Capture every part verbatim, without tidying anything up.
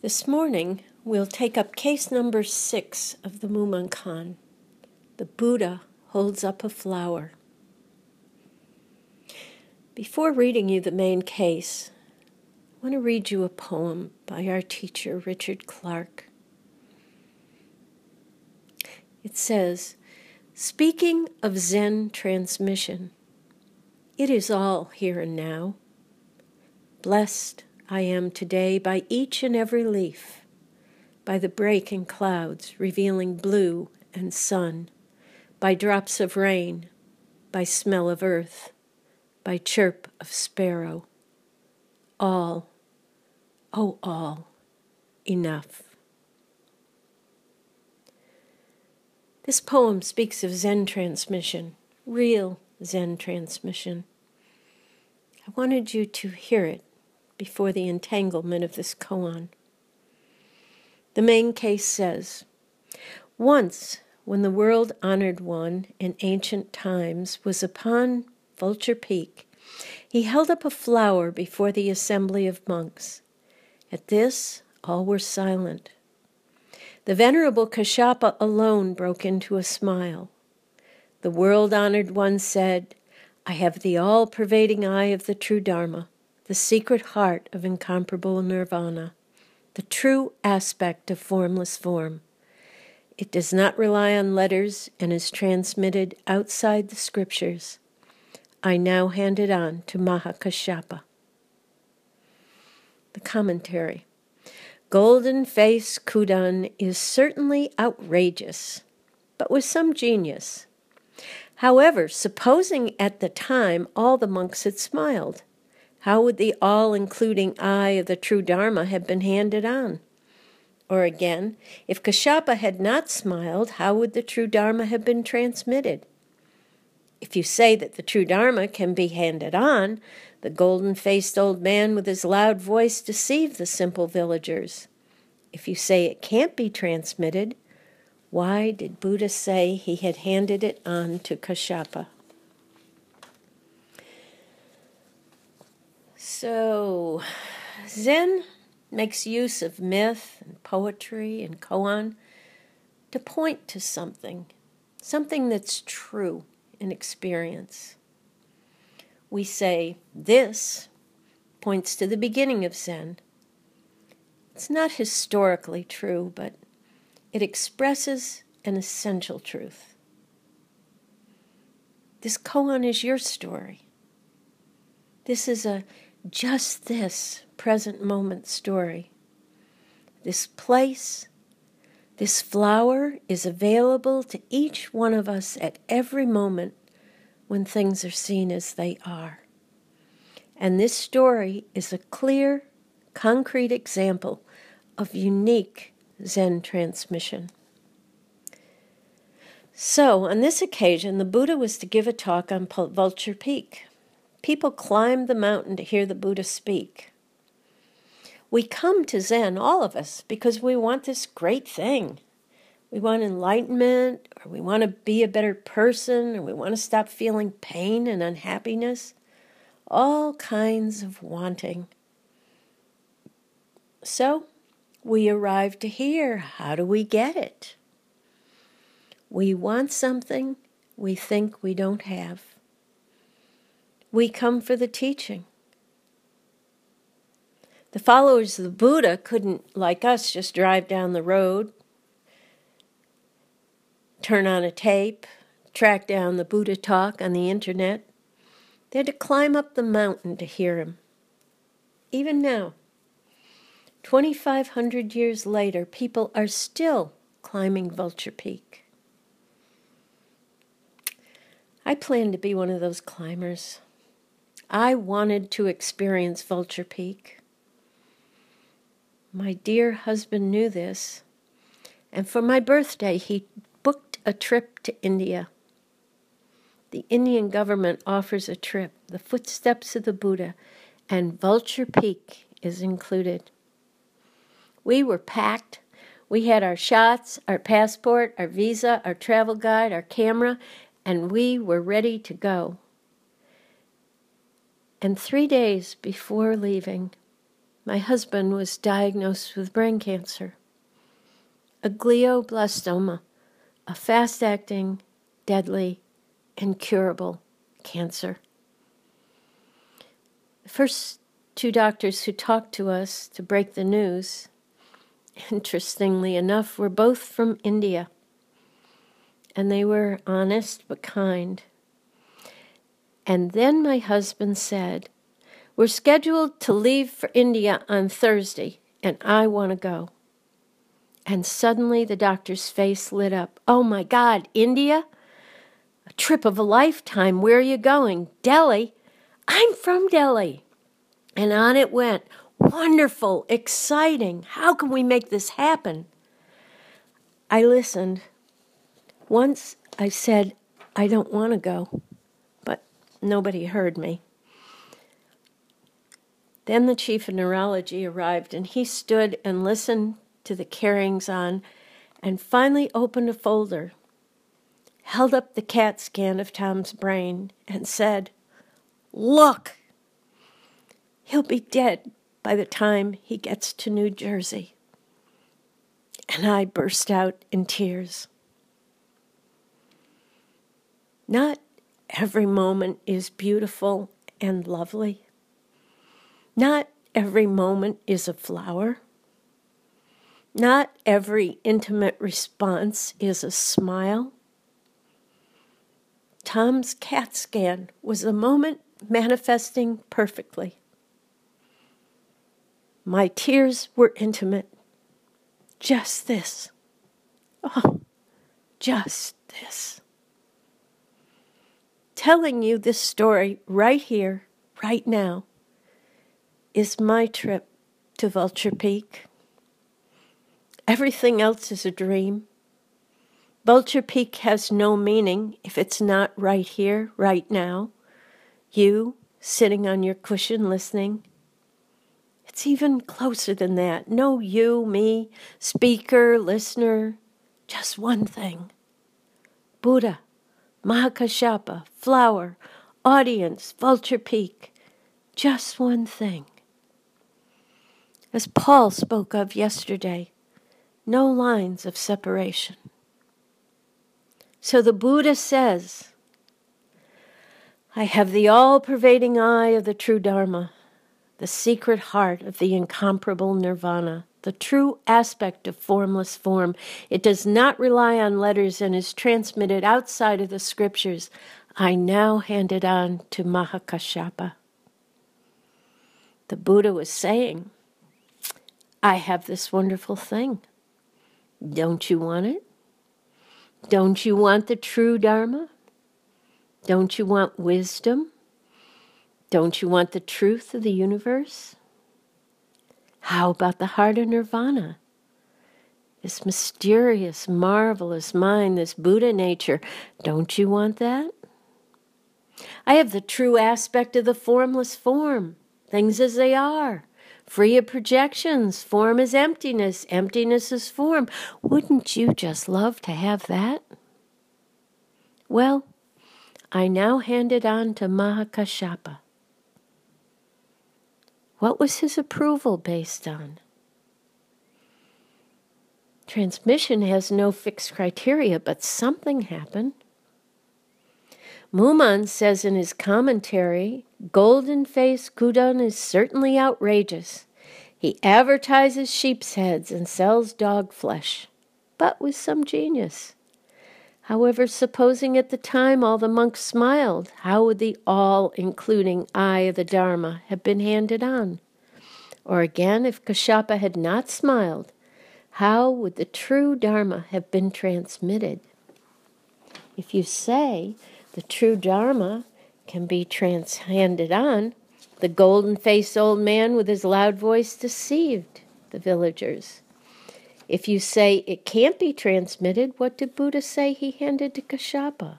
This morning, we'll take up case number six of the Mumonkan. The Buddha holds up a flower. Before reading you the main case, I want to read you a poem by our teacher, Richard Clark. It says, speaking of Zen transmission, it is all here and now. Blessed I am today by each and every leaf, by the break in clouds revealing blue and sun, by drops of rain, by smell of earth, by chirp of sparrow. All, oh all, enough. This poem speaks of Zen transmission, real Zen transmission. I wanted you to hear it before the entanglement of this koan. The main case says, once, when the world-honored one in ancient times was upon Vulture Peak, he held up a flower before the assembly of monks. At this, all were silent. The venerable Kashyapa alone broke into a smile. The world-honored one said, I have the all-pervading eye of the true Dharma, the secret heart of incomparable nirvana, the true aspect of formless form. It does not rely on letters and is transmitted outside the scriptures. I now hand it on to Mahakashyapa. The commentary. Golden-faced Kudan is certainly outrageous, but with some genius. However, supposing at the time all the monks had smiled, how would the all-including eye of the true Dharma have been handed on? Or again, if Kashyapa had not smiled, how would the true Dharma have been transmitted? If you say that the true Dharma can be handed on, the golden-faced old man with his loud voice deceived the simple villagers. If you say it can't be transmitted, why did Buddha say he had handed it on to Kashyapa? So, Zen makes use of myth and poetry and koan to point to something, something that's true in experience. We say, this points to the beginning of Zen. It's not historically true, but it expresses an essential truth. This koan is your story. This is a just this present moment story. This place, this flower is available to each one of us at every moment when things are seen as they are. And this story is a clear, concrete example of unique Zen transmission. So, on this occasion, the Buddha was to give a talk on Vulture Peak. People climbed the mountain to hear the Buddha speak. We come to Zen, all of us, because we want this great thing. We want enlightenment, or we want to be a better person, or we want to stop feeling pain and unhappiness. All kinds of wanting. So, we arrive to here. How do we get it? We want something we think we don't have. We come for the teaching. The followers of the Buddha couldn't, like us, just drive down the road, turn on a tape, track down the Buddha talk on the internet. They had to climb up the mountain to hear him. Even now, twenty-five hundred years later, people are still climbing Vulture Peak. I plan to be one of those climbers. I wanted to experience Vulture Peak. My dear husband knew this, and for my birthday, he booked a trip to India. The Indian government offers a trip, the footsteps of the Buddha, and Vulture Peak is included. We were packed. We had our shots, our passport, our visa, our travel guide, our camera, and we were ready to go. And three days before leaving, my husband was diagnosed with brain cancer, a glioblastoma, a fast-acting, deadly, incurable cancer. The first two doctors who talked to us to break the news, interestingly enough, were both from India, and they were honest but kind. And then my husband said, "We're scheduled to leave for India on Thursday, and I want to go." And suddenly the doctor's face lit up. "Oh my God, India? A trip of a lifetime. Where are you going? Delhi? I'm from Delhi." And on it went. Wonderful, exciting. How can we make this happen? I listened. Once I said, "I don't want to go," but nobody heard me. Then the chief of neurology arrived, and he stood and listened to the carryings on, and finally opened a folder, held up the CAT scan of Tom's brain, and said, "Look! He'll be dead by the time he gets to New Jersey." And I burst out in tears. Not every moment is beautiful and lovely. Not every moment is a flower. Not every intimate response is a smile. Tom's CAT scan was a moment manifesting perfectly. My tears were intimate. Just this. Oh, just this. Telling you this story right here, right now, is my trip to Vulture Peak. Everything else is a dream. Vulture Peak has no meaning if it's not right here, right now. You, sitting on your cushion listening. It's even closer than that. No you, me, speaker, listener. Just one thing. Buddha, Mahakashapa, flower, audience, Vulture Peak. Just one thing. As Paul spoke of yesterday, no lines of separation. So the Buddha says, "I have the all-pervading eye of the true Dharma, the secret heart of the incomparable nirvana, the true aspect of formless form. It does not rely on letters and is transmitted outside of the scriptures. I now hand it on to Mahakashapa." The Buddha was saying, I have this wonderful thing. Don't you want it? Don't you want the true Dharma? Don't you want wisdom? Don't you want the truth of the universe? How about the heart of nirvana? This mysterious, marvelous mind, this Buddha nature, don't you want that? I have the true aspect of the formless form, things as they are, free of projections, form is emptiness, emptiness is form. Wouldn't you just love to have that? Well, I now hand it on to Mahakashapa. What was his approval based on? Transmission has no fixed criteria, but something happened. Muman says in his commentary, golden-faced Kudon is certainly outrageous. He advertises sheep's heads and sells dog flesh, but with some genius. However, supposing at the time all the monks smiled, how would the all-including eye of the Dharma have been handed on? Or again, if Kashapa had not smiled, how would the true Dharma have been transmitted? If you say the true Dharma can be trans- handed on, the golden-faced old man with his loud voice deceived the villagers. If you say it can't be transmitted, what did Buddha say he handed to Kashapa?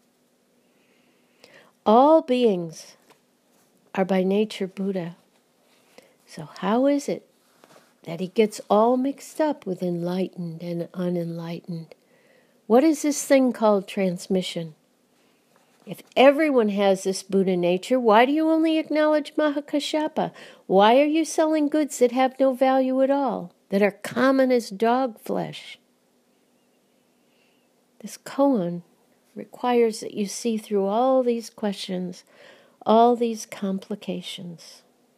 All beings are by nature Buddha. So how is it that he gets all mixed up with enlightened and unenlightened? What is this thing called transmission? If everyone has this Buddha nature, why do you only acknowledge Mahakashapa? Why are you selling goods that have no value at all, that are common as dog flesh? This koan requires that you see through all these questions, all these complications.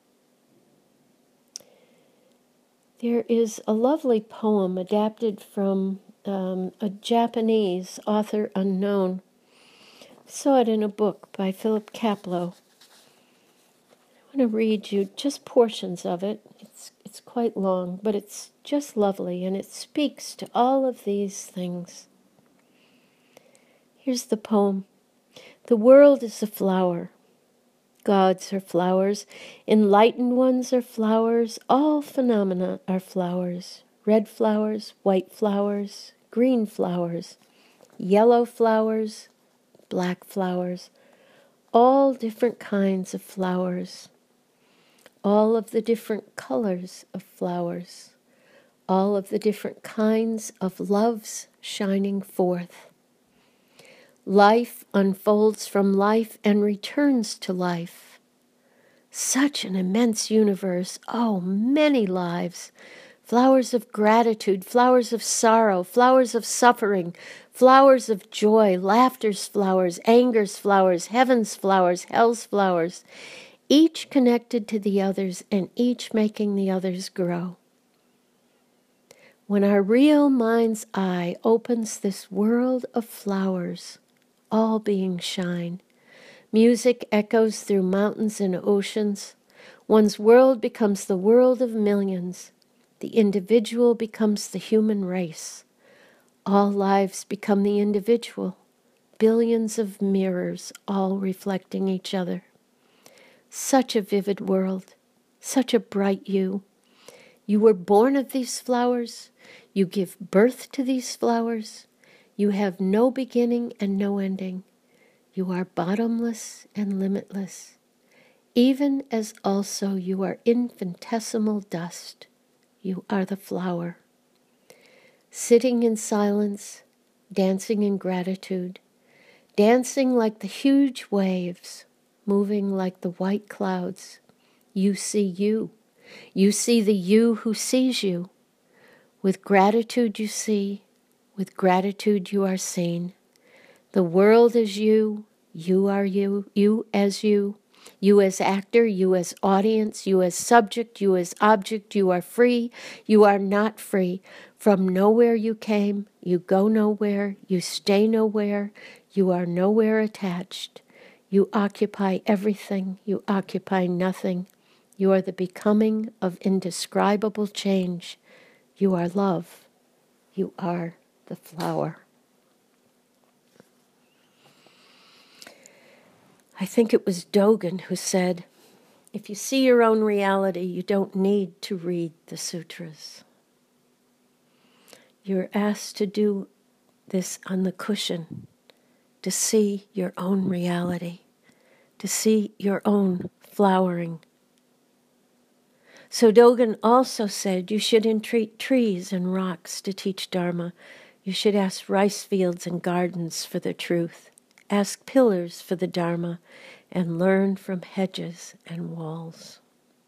There is a lovely poem adapted from um, a Japanese author unknown. I saw it in a book by Philip Kapleau. I want to read you just portions of it. It's it's quite long, but it's just lovely, and it speaks to all of these things. Here's the poem. The world is a flower. Gods are flowers. Enlightened ones are flowers. All phenomena are flowers. Red flowers, white flowers, green flowers, yellow flowers, black flowers. All different kinds of flowers. All of the different colors of flowers. All of the different kinds of loves shining forth. Life unfolds from life and returns to life. Such an immense universe. Oh, many lives. Flowers of gratitude, flowers of sorrow, flowers of suffering, flowers of joy, laughter's flowers, anger's flowers, heaven's flowers, hell's flowers, each connected to the others and each making the others grow. When our real mind's eye opens this world of flowers, all being shine. Music echoes through mountains and oceans. One's world becomes the world of millions. The individual becomes the human race. All lives become the individual. Billions of mirrors, all reflecting each other. Such a vivid world. Such a bright you. You were born of these flowers. You give birth to these flowers. You have no beginning and no ending. You are bottomless and limitless, even as also you are infinitesimal dust. You are the flower. Sitting in silence, dancing in gratitude, dancing like the huge waves, moving like the white clouds. You see you. You see the you who sees you. With gratitude you see. With gratitude you are seen. The world is you, you are you, you as you, you as actor, you as audience, you as subject, you as object, you are free, you are not free. From nowhere you came, you go nowhere, you stay nowhere, you are nowhere attached. You occupy everything, you occupy nothing. You are the becoming of indescribable change. You are love. You are the flower. I think it was Dogen who said, if you see your own reality, you don't need to read the sutras. You're asked to do this on the cushion, to see your own reality, to see your own flowering. So Dogen also said you should entreat trees and rocks to teach Dharma. You should ask rice fields and gardens for the truth. Ask pillars for the Dharma, and learn from hedges and walls.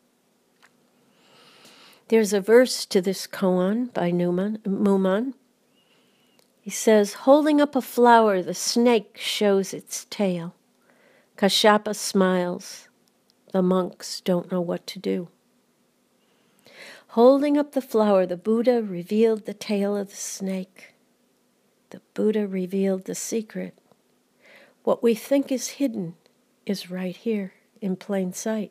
There's a verse to this koan by Newman, Muman. He says, holding up a flower, the snake shows its tail. Kashyapa smiles. The monks don't know what to do. Holding up the flower, the Buddha revealed the tail of the snake. The Buddha revealed the secret. What we think is hidden is right here in plain sight.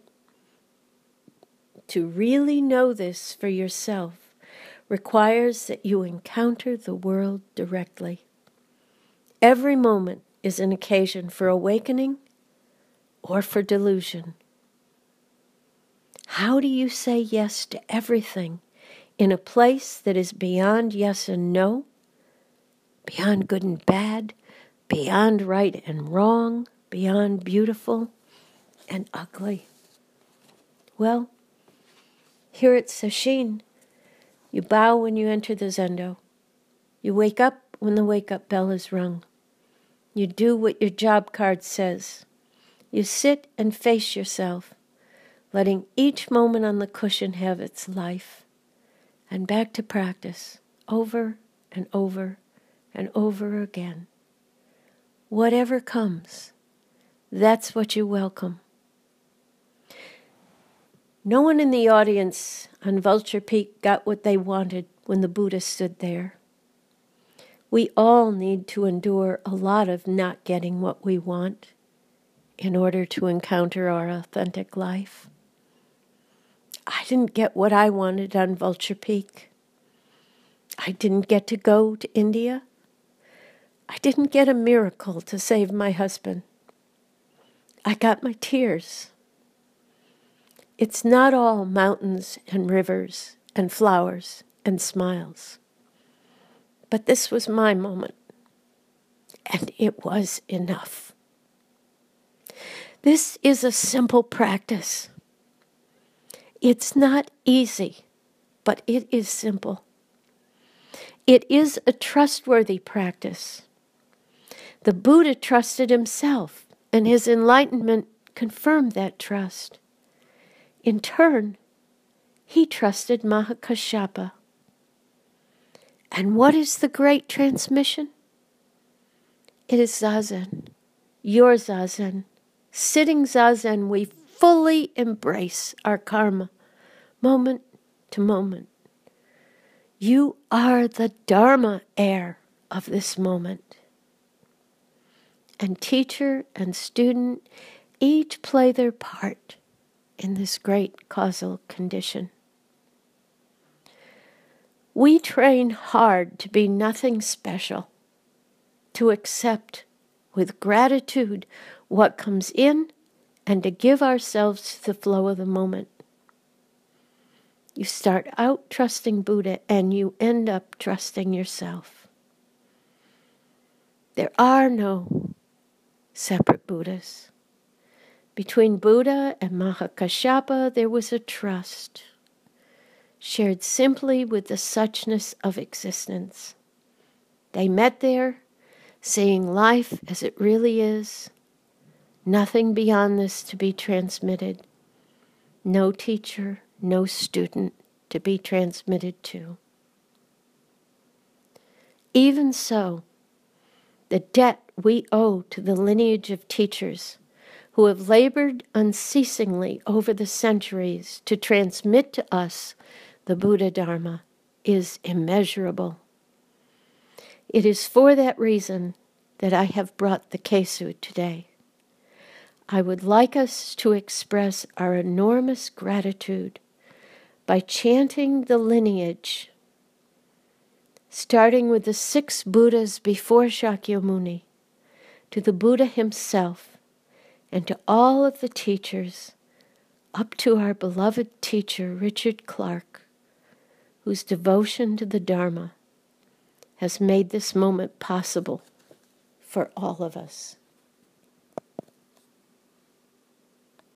To really know this for yourself requires that you encounter the world directly. Every moment is an occasion for awakening or for delusion. How do you say yes to everything in a place that is beyond yes and no, beyond good and bad, beyond right and wrong, beyond beautiful and ugly? Well, here at Sesshin, you bow when you enter the zendo. You wake up when the wake-up bell is rung. You do what your job card says. You sit and face yourself, letting each moment on the cushion have its life. And back to practice, over and over and over again. Whatever comes, that's what you welcome. No one in the audience on Vulture Peak got what they wanted when the Buddha stood there. We all need to endure a lot of not getting what we want in order to encounter our authentic life. I didn't get what I wanted on Vulture Peak. I didn't get to go to India. I didn't get a miracle to save my husband. I got my tears. It's not all mountains and rivers and flowers and smiles. But this was my moment, and it was enough. This is a simple practice. It's not easy, but it is simple. It is a trustworthy practice. The Buddha trusted himself, and his enlightenment confirmed that trust. In turn, he trusted Mahakāssyapa. And what is the great transmission? It is Zazen, your Zazen. Sitting Zazen, we fully embrace our karma, moment to moment. You are the Dharma heir of this moment. And teacher and student each play their part in this great causal condition. We train hard to be nothing special, to accept with gratitude what comes in and to give ourselves to the flow of the moment. You start out trusting Buddha and you end up trusting yourself. There are no separate Buddhas. Between Buddha and Mahakāssyapa there was a trust, shared simply with the suchness of existence. They met there, seeing life as it really is, nothing beyond this to be transmitted, no teacher, no student to be transmitted to. Even so, the debt we owe to the lineage of teachers who have labored unceasingly over the centuries to transmit to us the Buddha Dharma is immeasurable. It is for that reason that I have brought the Kesu today. I would like us to express our enormous gratitude by chanting the lineage, starting with the six Buddhas before Shakyamuni, to the Buddha himself, and to all of the teachers, up to our beloved teacher, Richard Clark, whose devotion to the Dharma has made this moment possible for all of us.